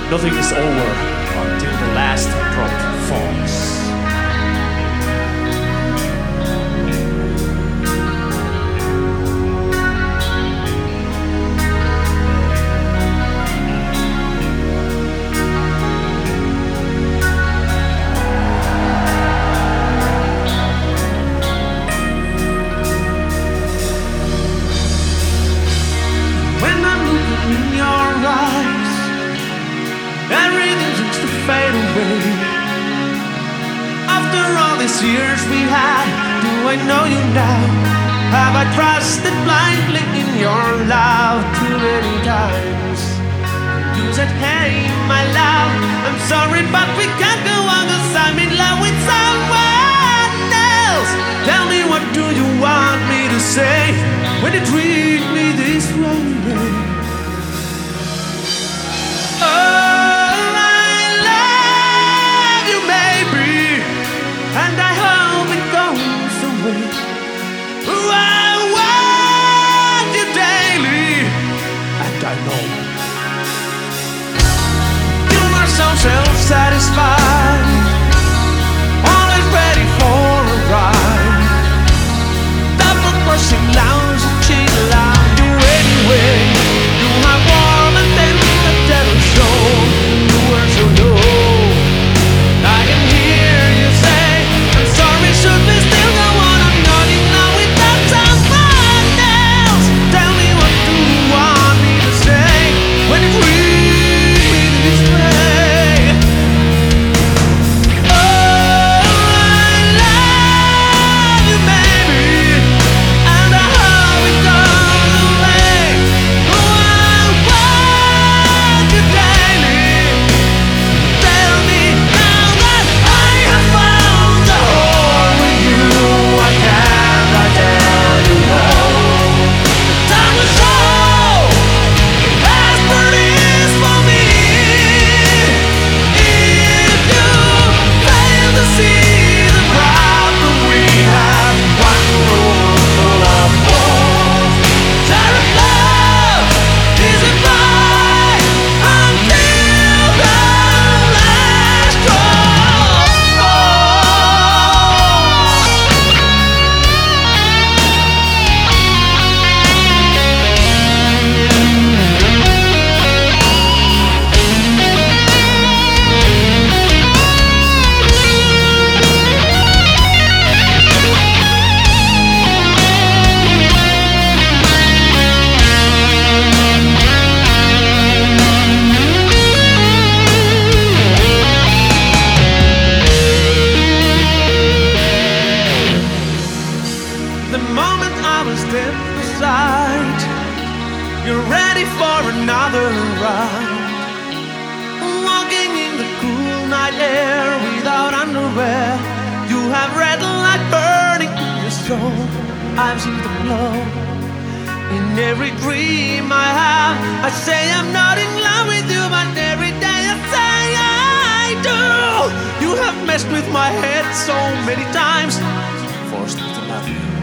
Nothing is over until the last drop falls. When I'm looking in your eyes, everything seems to fade away. After all these years we had, do I know you now? Have I trusted blindly in your love too many times? You said, hey, my love, I'm sorry, but we can't go on 'cause I'm in love with someone else. Tell me, what do you want me to say when you treat me this way? And I hope it goes away. I want you daily, and I know you are so self-satisfied, always ready for a ride. Double crossing lounge and cheat allowed you anyway. You have warm and then the devil soul. You were so low. I can hear you say, I'm sorry, should we still go on? I'm not in love without someone else. Tell me, what do you want me to say when you treat me this way? Oh, I love you, baby, and I hope it goes away. Oh, I want you daily. Tell me now that I have found the hole with you. I cannot tell you no. Time will show as what it is for me. If you fail to see the problem we have, one room full of holes. Direct love is a fight until the last drop falls. The moment I was step aside, you're ready for another ride. Walking in the cool night air without underwear. You have red light burning in your soul. I've seen the glow in every dream I have. I say I'm not in love with you, but every day I say I do. You have messed with my head so many times, forced me to love you.